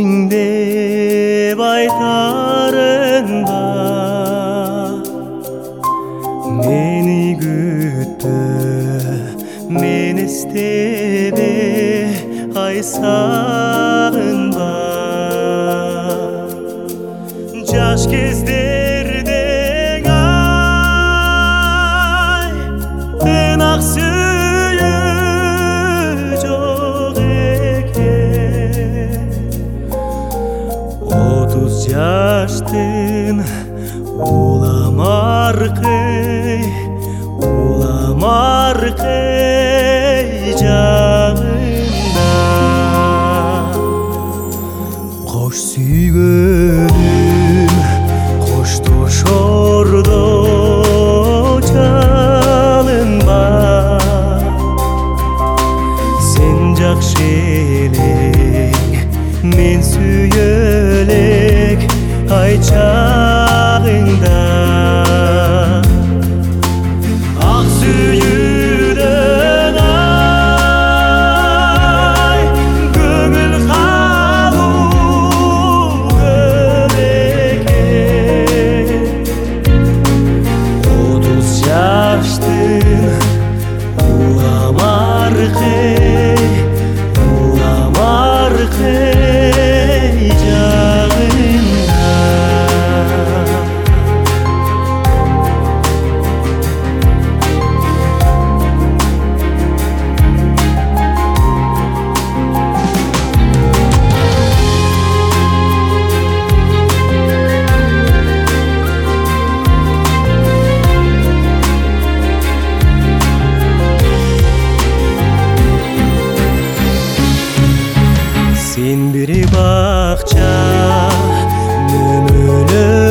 деп айтарың бар. Мені күтті, мені істебе, ай сағынба. Жаш кездерден ай тынақ сүйі жоқ екен. 30 жаштың уламар қей жағында. Қош сүйгенім қоштошордо жалынба. Сен жақшы елең, мен сүйелек ай чағыңда. Ақ сүйюден ай көңіл қалу көп екен. 30 жаштың уламар қей жағында. Сен бір бақша нөмірі